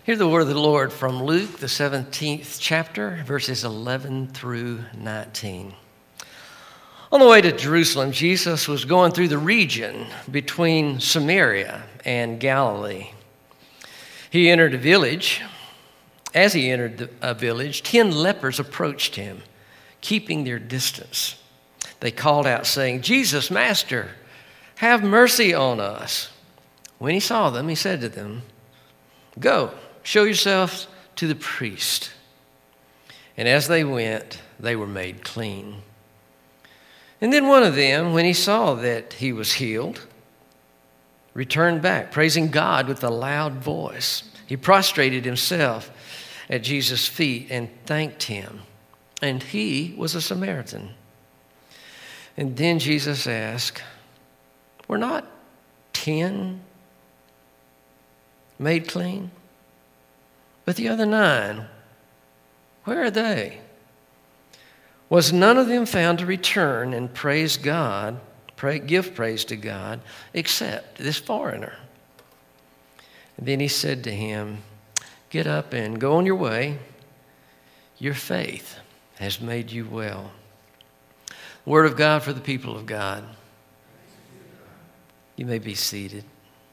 Hear the word of the Lord from Luke, the 17th chapter, verses 11 through 19. On the way to Jerusalem, Jesus was going through the region between Samaria and Galilee. He entered a village. As he entered a village, 10 lepers approached him, keeping their distance. They called out, saying, "Jesus, Master, have mercy on us." When he saw them, he said to them, "Go, show yourselves to the priest." And as they went, they were made clean. And then one of them, when he saw that he was healed, returned back, praising God with a loud voice. He prostrated himself at Jesus' feet and thanked him. And he was a Samaritan. And then Jesus asked, "Were not 10 made clean? But the other 9, where are they? Was none of them found to return and praise God, give praise to God, except this foreigner?" And then he said to him, "Get up and go on your way. Your faith has made you well." Word of God for the people of God. You may be seated.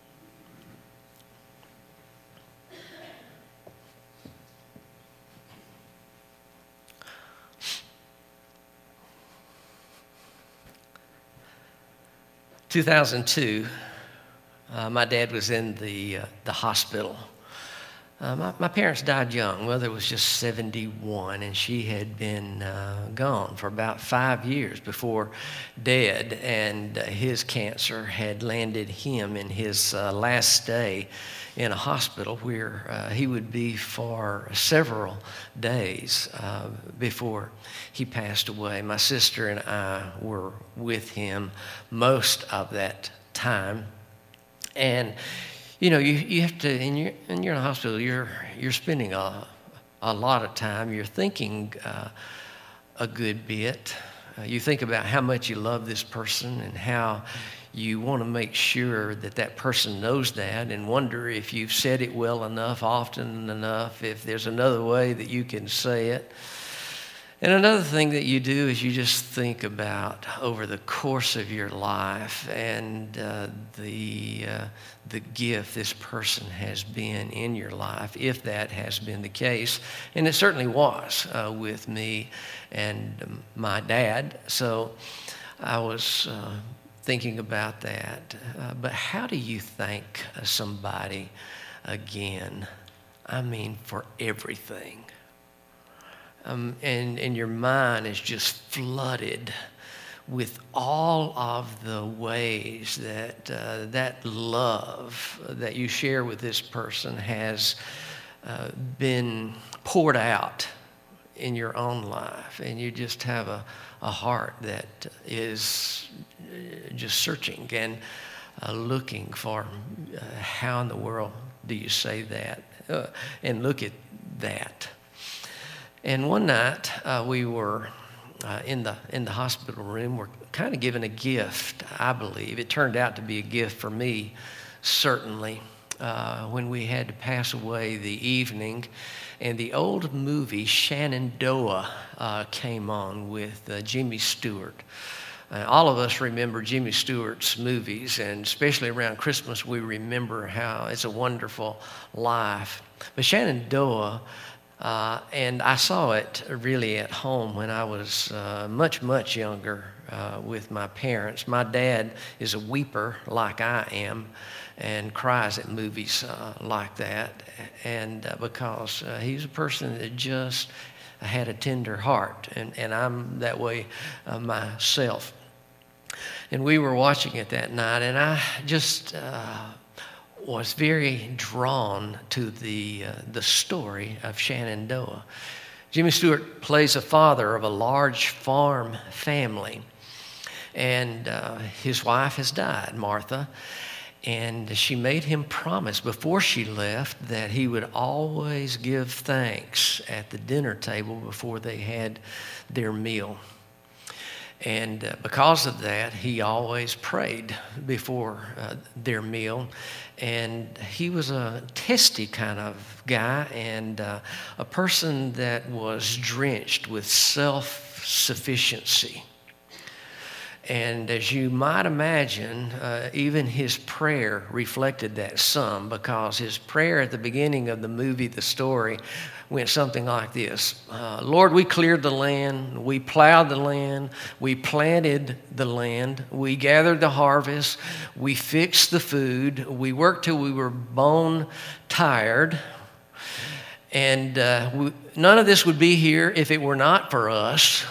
In 2002, my dad was in the hospital. My parents died young. Mother was just 71, and she had been gone for about 5 years before Dad and his cancer had landed him in his last stay in a hospital where he would be for several days before he passed away. My sister and I were with him most of that time. And you know, you have to, and you're in a hospital, you're spending a lot of time. You're thinking a good bit. You think about how much you love this person and how you want to make sure that that person knows that, and wonder if you've said it well enough, often enough, if there's another way that you can say it. And another thing that you do is you just think about over the course of your life and the gift this person has been in your life, if that has been the case. And it certainly was with me and my dad. So I was thinking about that. But how do you thank somebody again? I mean, for everything. And your mind is just flooded with all of the ways that that love that you share with this person has been poured out in your own life. And you just have a heart that is just searching and looking for how in the world do you say that? And look at that. And one night we were in the hospital room. We're kind of given a gift, I believe. It turned out to be a gift for me, certainly, when we had to pass away the evening. And the old movie Shenandoah came on with Jimmy Stewart. All of us remember Jimmy Stewart's movies, and especially around Christmas, we remember how It's a Wonderful Life. But Shenandoah, and I saw it really at home when I was much, much younger with my parents. My dad is a weeper like I am and cries at movies like that. And because he's a person that just had a tender heart, and I'm that way myself. And we were watching it that night, and I just was very drawn to the story of Shenandoah. Jimmy Stewart plays a father of a large farm family, and his wife has died, Martha, and she made him promise before she left that he would always give thanks at the dinner table before they had their meal. And because of that, he always prayed before their meal. And he was a testy kind of guy, and a person that was drenched with self-sufficiency. And as you might imagine, even his prayer reflected that some, because his prayer at the beginning of the movie, the story, went something like this. Lord, we cleared the land, we plowed the land, we planted the land, we gathered the harvest, we fixed the food, we worked till we were bone tired, and none of this would be here if it were not for us,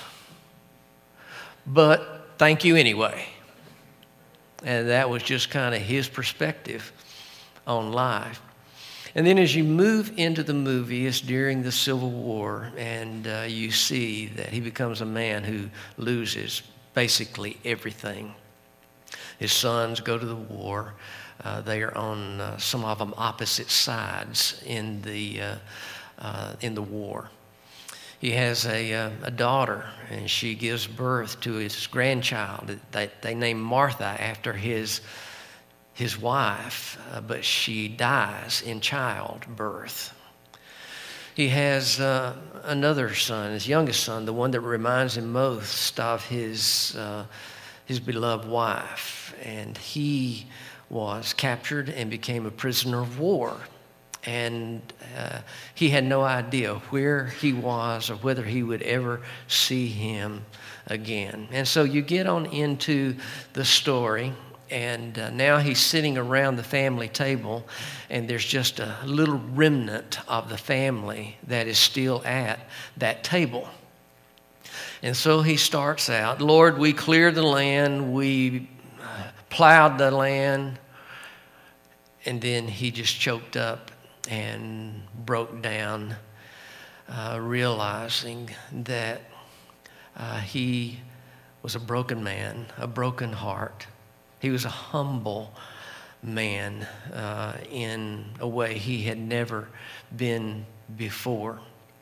but thank you anyway. And that was just kind of his perspective on life. And then as you move into the movie, it's during the Civil War, and you see that he becomes a man who loses basically everything. His sons go to the war. They are on some of them opposite sides in the war. He has a daughter, and she gives birth to his grandchild. They name Martha after his wife, but she dies in childbirth. He has another son, his youngest son, the one that reminds him most of his beloved wife. And he was captured and became a prisoner of war. And he had no idea where he was or whether he would ever see him again. And so you get on into the story, and now he's sitting around the family table, and there's just a little remnant of the family that is still at that table. And so he starts out, Lord, we cleared the land, we plowed the land, and then he just choked up and broke down, realizing that he was a broken man, a broken heart. He was a humble man in a way he had never been before.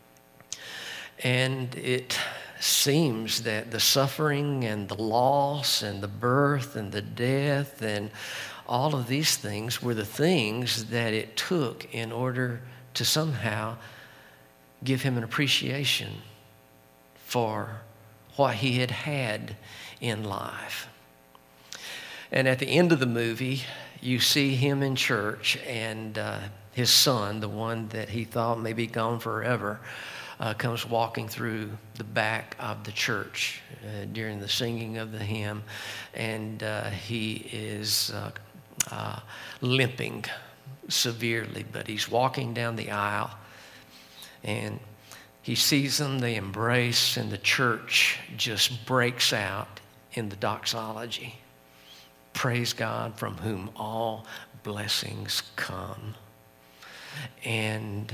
And it seems that the suffering and the loss and the birth and the death and all of these things were the things that it took in order to somehow give him an appreciation for what he had had in life. And at the end of the movie, you see him in church, and his son, the one that he thought may be gone forever, comes walking through the back of the church during the singing of the hymn, and he is limping severely, but he's walking down the aisle, and he sees them, they embrace, and the church just breaks out in the doxology. Praise God, from whom all blessings come. And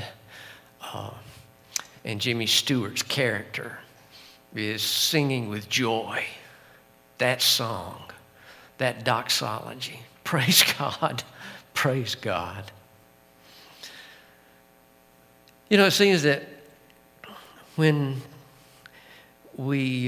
Jimmy Stewart's character is singing with joy that song, that doxology. Praise God, praise God. You know, it seems that when we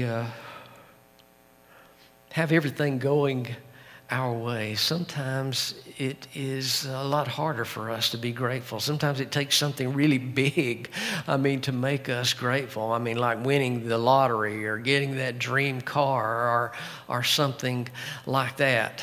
have everything going our way, sometimes it is a lot harder for us to be grateful. Sometimes it takes something really big, to make us grateful. Like winning the lottery or getting that dream car or something like that.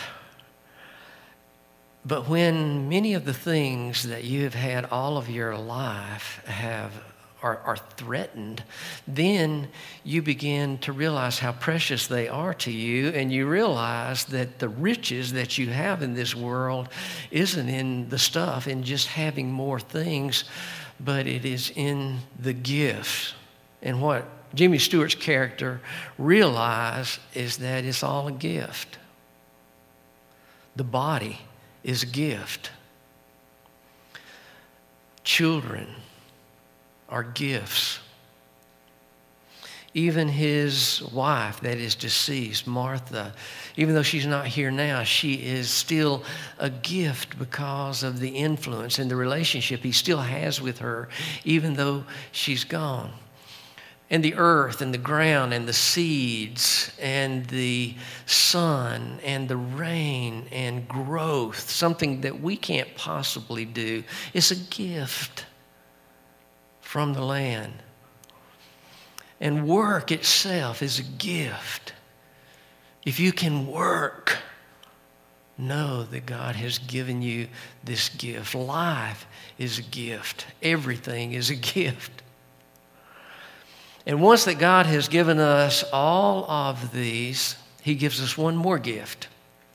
But when many of the things that you have had all of your life are threatened, then you begin to realize how precious they are to you, and you realize that the riches that you have in this world isn't in the stuff, in just having more things, but it is in the gifts. And what Jimmy Stewart's character realized is that it's all a gift. The body is a gift. Children are gifts. Even his wife that is deceased, Martha, even though she's not here now, she is still a gift because of the influence and the relationship he still has with her, even though she's gone. and the earth and the ground and the seeds and the sun and the rain and growth, something that we can't possibly do, is a gift from the land. And work itself is a gift. If you can work, know that God has given you this gift. Life is a gift. Everything is a gift. And once that God has given us all of these, He gives us one more gift.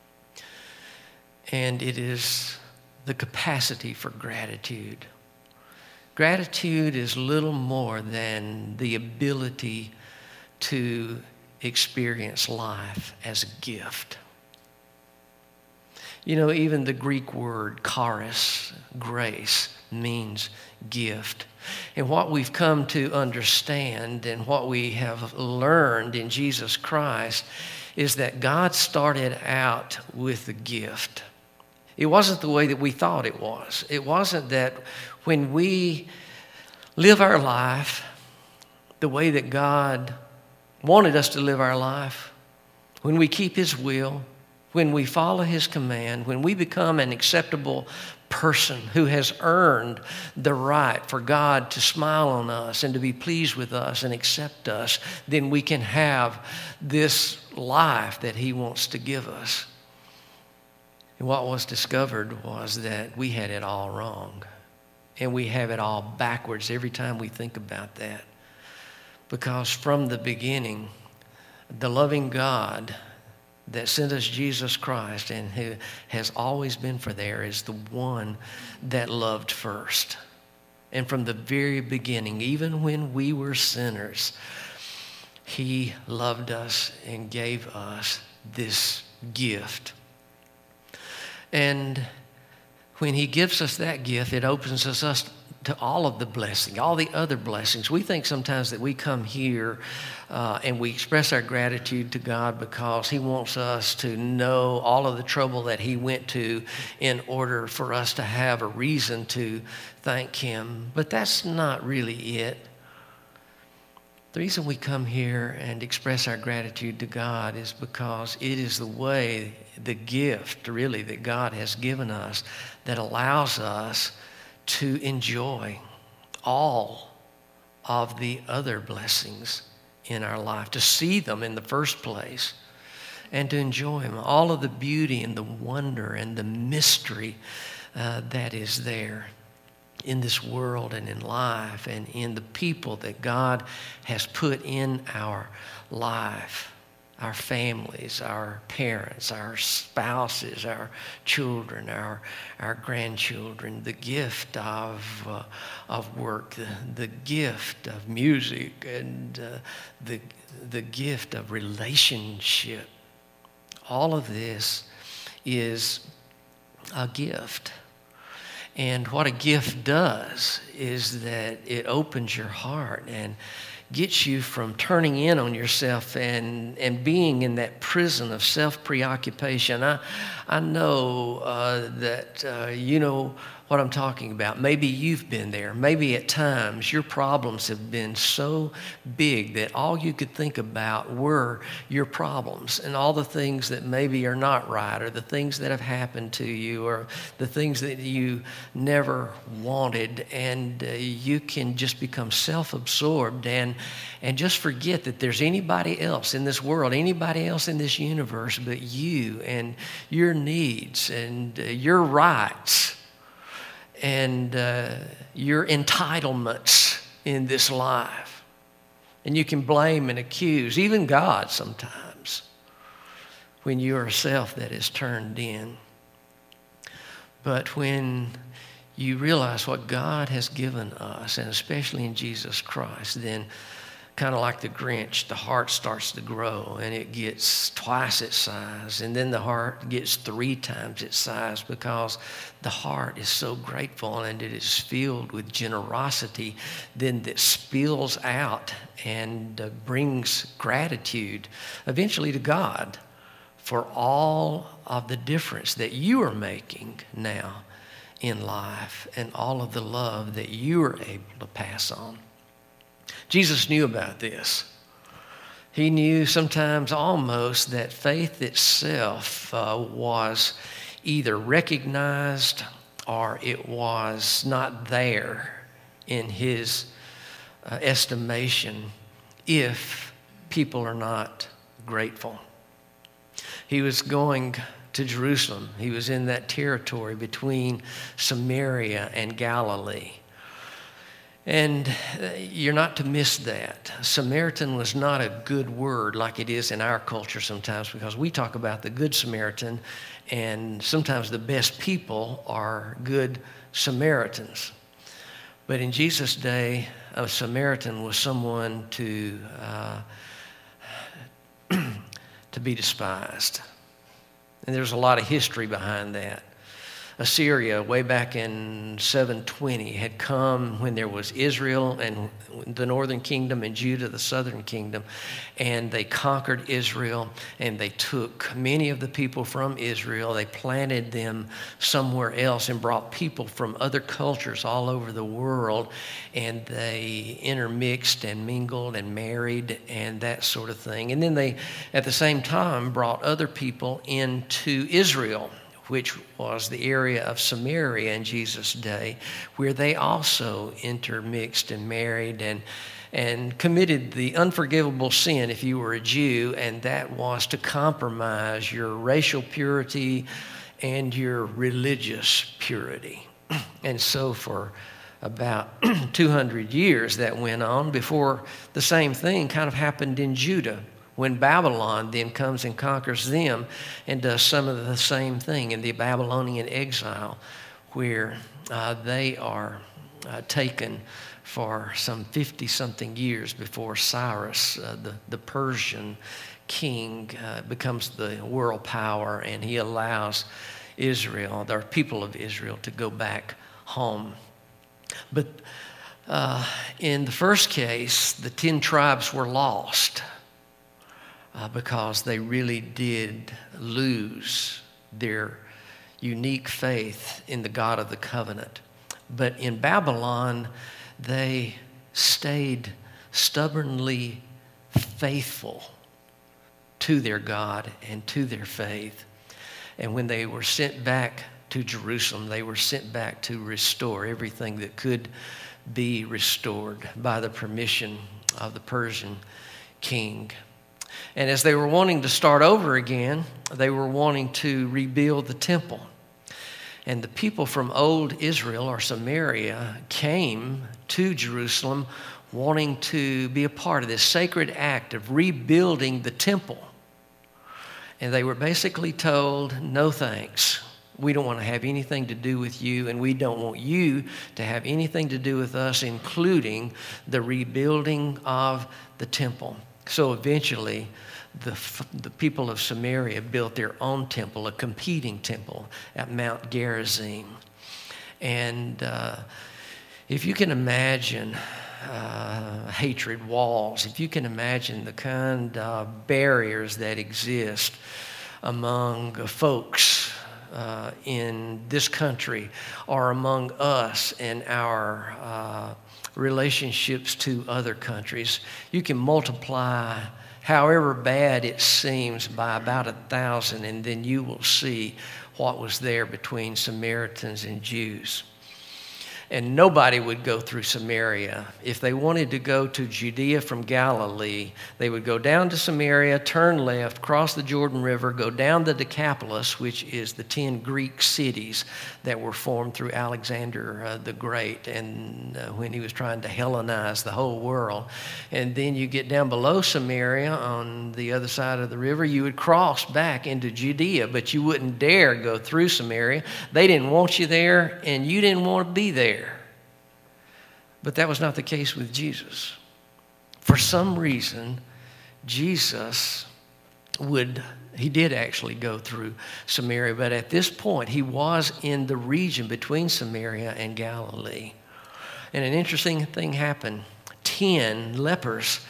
And it is the capacity for gratitude. Gratitude is little more than the ability to experience life as a gift. You know, even the Greek word charis, grace, means gift. And what we've come to understand and what we have learned in Jesus Christ is that God started out with a gift. It wasn't the way that we thought it was. It wasn't that when we live our life the way that God wanted us to live our life, when we keep His will, when we follow His command, when we become an acceptable person who has earned the right for God to smile on us and to be pleased with us and accept us, then we can have this life that He wants to give us. And what was discovered was that we had it all wrong. And we have it all backwards every time we think about that. Because from the beginning, the loving God that sent us Jesus Christ and who has always been for there is the one that loved first. And from the very beginning, even when we were sinners, He loved us and gave us this gift. And when He gives us that gift, it opens us up to all of the blessing, all the other blessings. We think sometimes that we come here and we express our gratitude to God because He wants us to know all of the trouble that He went to in order for us to have a reason to thank Him. But that's not really it. The reason we come here and express our gratitude to God is because it is the way, the gift really that God has given us that allows us to enjoy all of the other blessings in our life, to see them in the first place and to enjoy them, all of the beauty and the wonder and the mystery that is there in this world and in life and in the people that God has put in our life. Our families, our parents, our spouses, our children, our grandchildren, the gift of work, the gift of music, and the gift of relationship. All of this is a gift. And what a gift does is that it opens your heart and gets you from turning in on yourself and being in that prison of self-preoccupation. I know that you know what I'm talking about. Maybe you've been there. Maybe at times your problems have been so big that all you could think about were your problems and all the things that maybe are not right or the things that have happened to you or the things that you never wanted, and you can just become self-absorbed and just forget that there's anybody else in this world, anybody else in this universe but you and your needs and your rights and your entitlements in this life. And you can blame and accuse even God sometimes when you are a self that is turned in. But when you realize what God has given us, and especially in Jesus Christ, then kind of like the Grinch, the heart starts to grow and it gets twice its size, and then the heart gets 3 times its size because the heart is so grateful and it is filled with generosity then that spills out and brings gratitude eventually to God for all of the difference that you are making now in life and all of the love that you are able to pass on. Jesus knew about this. He knew sometimes almost that faith itself was either recognized or it was not there in his estimation if people are not grateful. He was going to Jerusalem. He was in that territory between Samaria and Galilee. And you're not to miss that. Samaritan was not a good word like it is in our culture sometimes, because we talk about the Good Samaritan, and sometimes the best people are good Samaritans. But in Jesus' day, a Samaritan was someone to be despised. And there's a lot of history behind that. Assyria, way back in 720, had come when there was Israel and the northern kingdom and Judah, the southern kingdom, and they conquered Israel, and they took many of the people from Israel. They planted them somewhere else and brought people from other cultures all over the world, and they intermixed and mingled and married and that sort of thing. And then they, at the same time, brought other people into Israel, which was the area of Samaria in Jesus' day, where they also intermixed and married and committed the unforgivable sin if you were a Jew, and that was to compromise your racial purity and your religious purity. And so for about 200 years that went on before the same thing kind of happened in Judah, when Babylon then comes and conquers them and does some of the same thing in the Babylonian exile, where they are taken for some 50-something years before Cyrus, the Persian king, becomes the world power, and he allows Israel, the people of Israel, to go back home. But in the first case, the 10 tribes were lost. Because they really did lose their unique faith in the God of the covenant. But in Babylon, they stayed stubbornly faithful to their God and to their faith. And when they were sent back to Jerusalem, they were sent back to restore everything that could be restored by the permission of the Persian king. And as they were wanting to start over again, they were wanting to rebuild the temple. And the people from old Israel or Samaria came to Jerusalem wanting to be a part of this sacred act of rebuilding the temple. And they were basically told, no thanks. We don't want to have anything to do with you, and we don't want you to have anything to do with us, including the rebuilding of the temple. So eventually, the people of Samaria built their own temple, a competing temple at Mount Gerizim. And if you can imagine hatred walls, if you can imagine the kind of barriers that exist among folks in this country or among us and our relationships to other countries, you can multiply however bad it seems by about 1,000, and then you will see what was there between Samaritans and Jews. And nobody would go through Samaria. If they wanted to go to Judea from Galilee, they would go down to Samaria, turn left, cross the Jordan River, go down the Decapolis, which is the 10 Greek cities that were formed through Alexander the Great, and when he was trying to Hellenize the whole world. And then you get down below Samaria on the other side of the river, you would cross back into Judea, but you wouldn't dare go through Samaria. They didn't want you there, and you didn't want to be there. But that was not the case with Jesus. For some reason, Jesus he did actually go through Samaria, but at this point, he was in the region between Samaria and Galilee. And an interesting thing happened. 10 lepers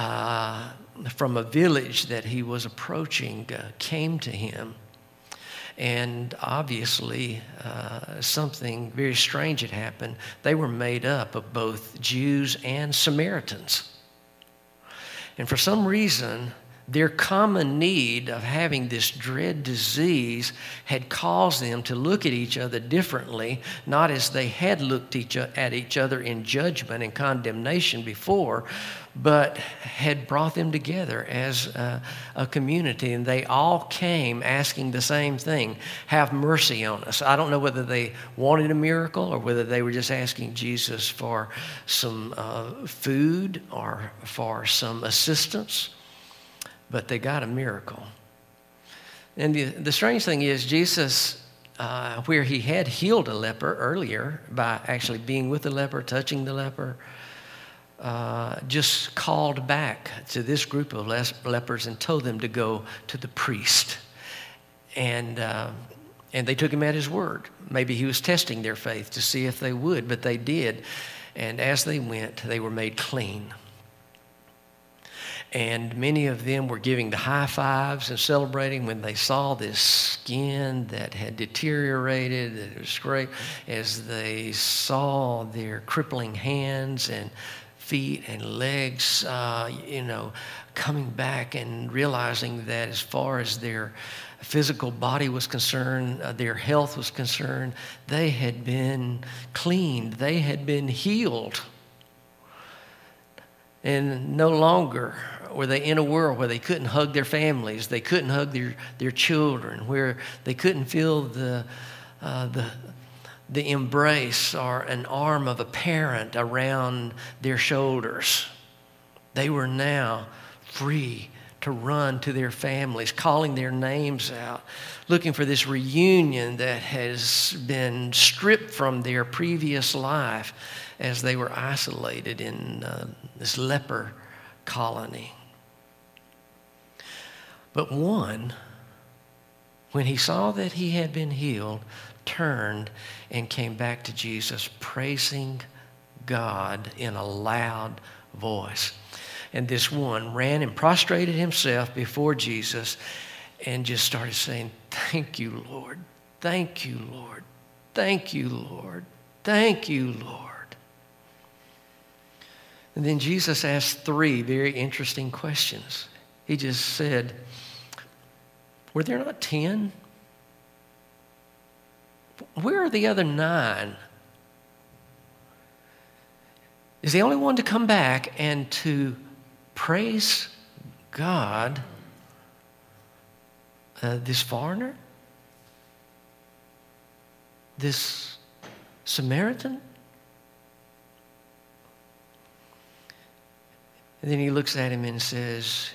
from a village that he was approaching came to him. And obviously, something very strange had happened. They were made up of both Jews and Samaritans. And for some reason, their common need of having this dread disease had caused them to look at each other differently, not as they had looked at each other in judgment and condemnation before, but had brought them together as a community. And they all came asking the same thing: have mercy on us. I don't know whether they wanted a miracle or whether they were just asking Jesus for some food or for some assistance. But they got a miracle. And the strange thing is, Jesus, where he had healed a leper earlier by actually being with the leper, touching the leper, just called back to this group of lepers and told them to go to the priest. And they took him at his word. Maybe he was testing their faith to see if they would, but they did. And as they went, they were made clean. And many of them were giving the high fives and celebrating when they saw this skin that had deteriorated. It was great as they saw their crippling hands and feet and legs, coming back and realizing that as far as their physical body was concerned, their health was concerned, they had been cleaned. They had been healed. And no longer were they in a world where they couldn't hug their families, they couldn't hug their children, where they couldn't feel the embrace or an arm of a parent around their shoulders. They were now free to run to their families, calling their names out, looking for this reunion that has been stripped from their previous life as they were isolated in this leper colony. But one, when he saw that he had been healed, turned and came back to Jesus, praising God in a loud voice. And this one ran and prostrated himself before Jesus and just started saying, "Thank you, Lord. Thank you, Lord. Thank you, Lord. Thank you, Lord." And then Jesus asked 3 very interesting questions. He just said, "Were there not 10? Where are the other 9? Is the only one to come back and to praise God this foreigner? This Samaritan?" And then he looks at him and says,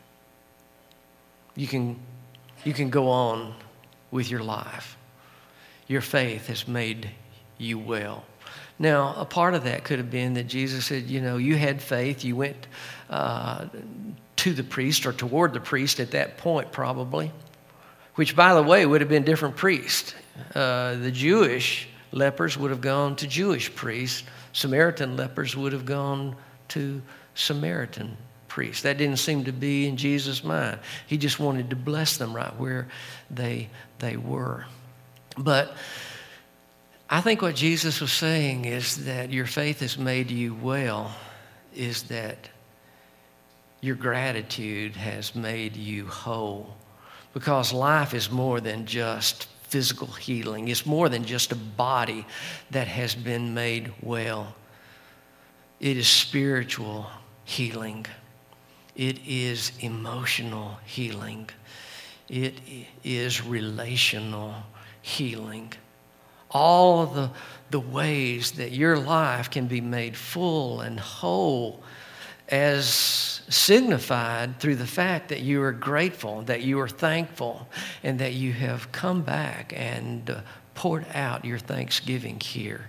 you can go on with your life. Your faith has made you well." Now, a part of that could have been that Jesus said, you had faith. You went to the priest or toward the priest at that point probably, which, by the way, would have been different priests. The Jewish lepers would have gone to Jewish priests. Samaritan lepers would have gone to Samaritan priests. That didn't seem to be in Jesus' mind. He just wanted to bless them right where they were. But I think what Jesus was saying is that your faith has made you well, is that your gratitude has made you whole. Because life is more than just physical healing. It's more than just a body that has been made well. It is spiritual healing. It is emotional healing. It is relational healing. All of the ways that your life can be made full and whole, as signified through the fact that you are grateful, that you are thankful, and that you have come back and poured out your thanksgiving here.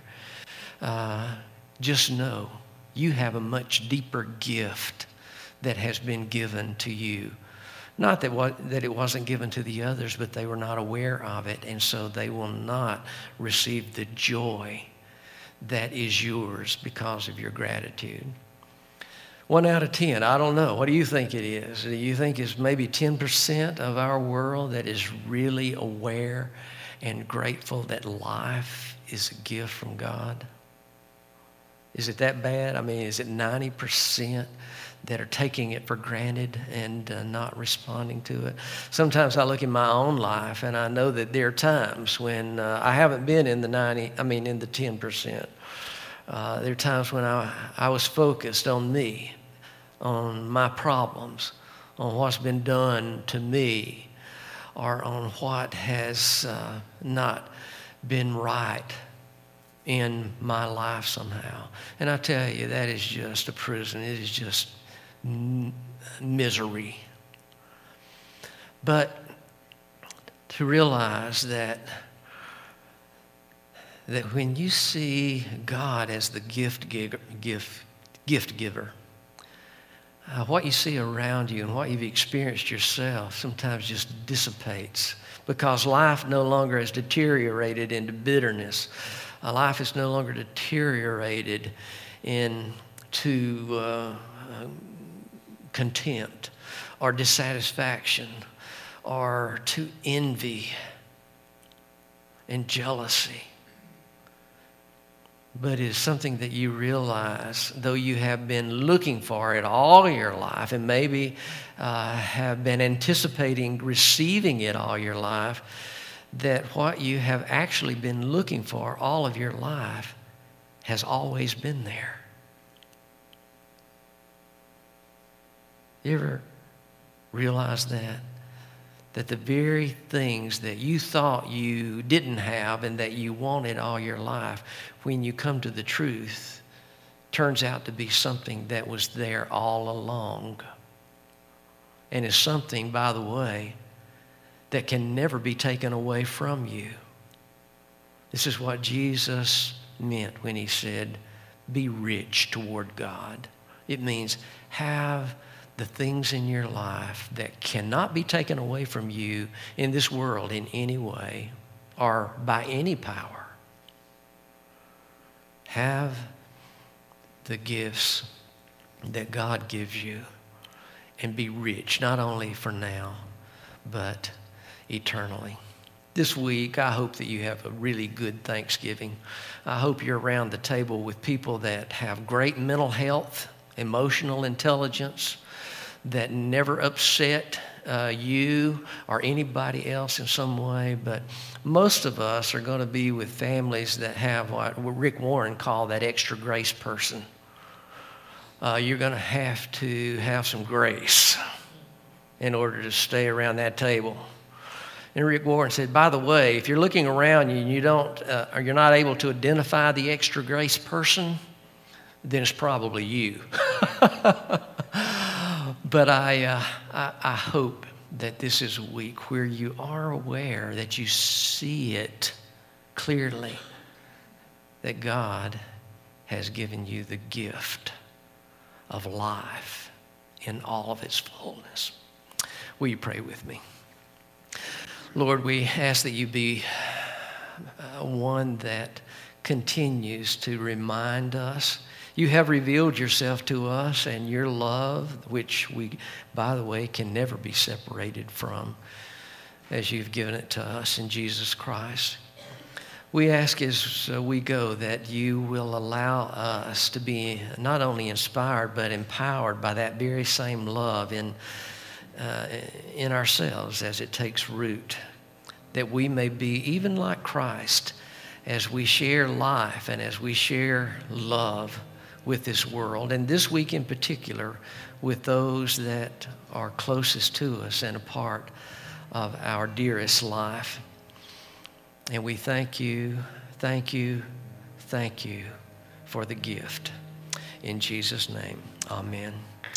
Just know you have a much deeper gift that has been given to you. Not that it wasn't given to the others, but they were not aware of it, and so they will not receive the joy that is yours because of your gratitude. 1 out of 10, I don't know. What do you think it is? Do you think it's maybe 10% of our world that is really aware and grateful that life is a gift from God? Is it that bad? I mean, is it 90% that are taking it for granted and not responding to it? Sometimes I look in my own life and I know that there are times when I haven't been in the 10%. There are times when I was focused on me, on my problems, on what's been done to me, or on what has not been right in my life somehow. And I tell you, that is just a prison. It is just misery. But to realize that when you see God as the gift giver, what you see around you and what you've experienced yourself sometimes just dissipates, because life no longer has deteriorated into bitterness. Life is no longer deteriorated into contempt or dissatisfaction or to envy and jealousy. But it's something that you realize, though you have been looking for it all your life and maybe have been anticipating receiving it all your life, that what you have actually been looking for all of your life has always been there. You ever realize that? That the very things that you thought you didn't have and that you wanted all your life, when you come to the truth, turns out to be something that was there all along. And is something, by the way, that can never be taken away from you. This is what Jesus meant when he said, be rich toward God. It means have the things in your life that cannot be taken away from you in this world in any way or by any power. Have the gifts that God gives you and be rich, not only for now, but eternally. This week, I hope that you have a really good Thanksgiving. I hope you're around the table with people that have great mental health, emotional intelligence, that never upset you or anybody else in some way. But most of us are going to be with families that have what Rick Warren called that extra grace person. You're going to have some grace in order to stay around that table. And Rick Warren said, by the way, if you're looking around you and you don't, or you're not able to identify the extra grace person, then it's probably you. But I hope that this is a week where you are aware, that you see it clearly, that God has given you the gift of life in all of its fullness. Will you pray with me? Lord, we ask that you be one that continues to remind us. You have revealed yourself to us, and your love, which we, by the way, can never be separated from, as you've given it to us in Jesus Christ. We ask as we go that you will allow us to be not only inspired but empowered by that very same love in ourselves as it takes root, that we may be even like Christ as we share life and as we share love with this world, and this week in particular with those that are closest to us and a part of our dearest life. And we thank you for the gift. In Jesus' name, amen.